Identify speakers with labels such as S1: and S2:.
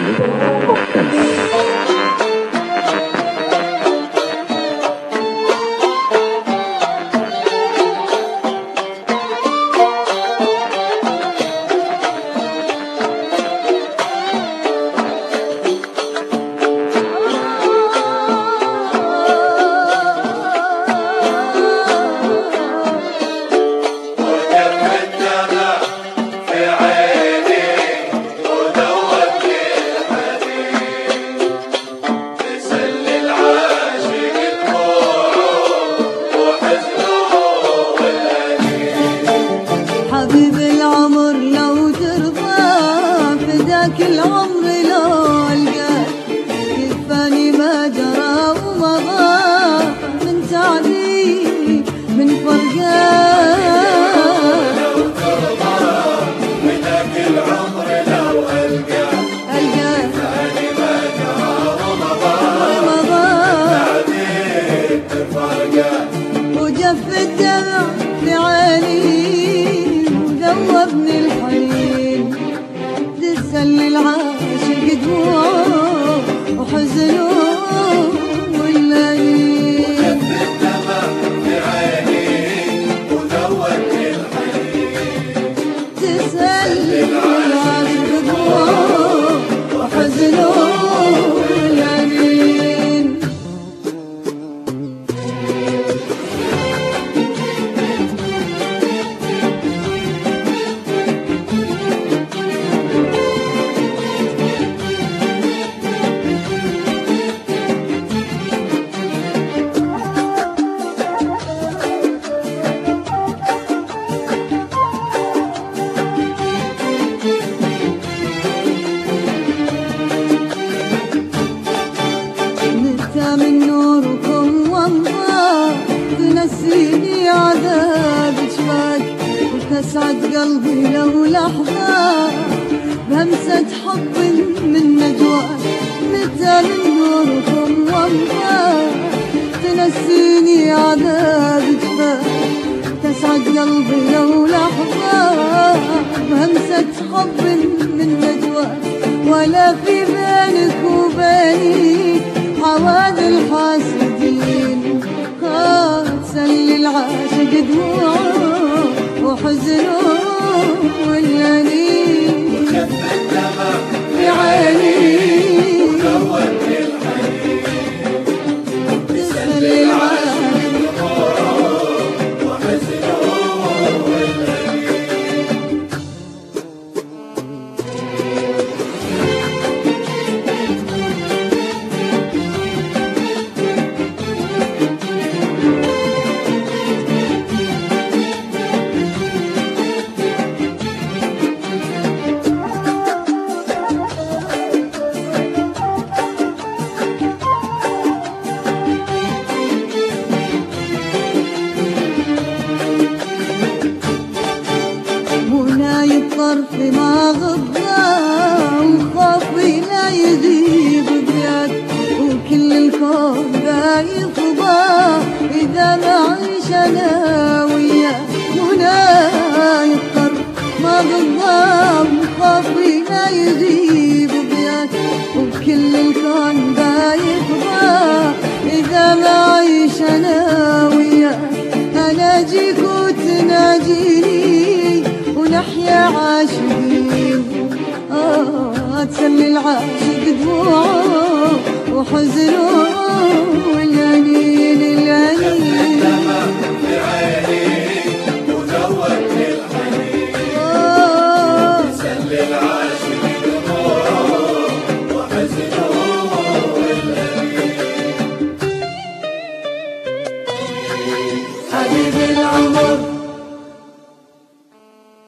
S1: تسعد قلبي لو لحظة بهمسة حب من نجواك، متى من نوركم والله تنسيني عذاب جفاك. تسعد قلبي لو لحظة بهمسة حب من نجواك، ولا في بينك وبيني عواد الحاسدين. تسلي العاشق دموعه وحزنه والأنين، وشف الدمع في عيني ودوت الحنين. تسلي العاشق دموعه وحزنه والأنين. الطرف ما غضى وخافي لا يغيب بياك، وكل الكون بايخضى إذا ما عيش أنا وياك. هناي الطرف ما غضى وخافي لا يغيب بياك، وكل الكون بايخضى إذا ما عيش أنا وياك. أناجيك وتناجيني ونحيا عاشقين. تسلي العاشق دموعه وحزنه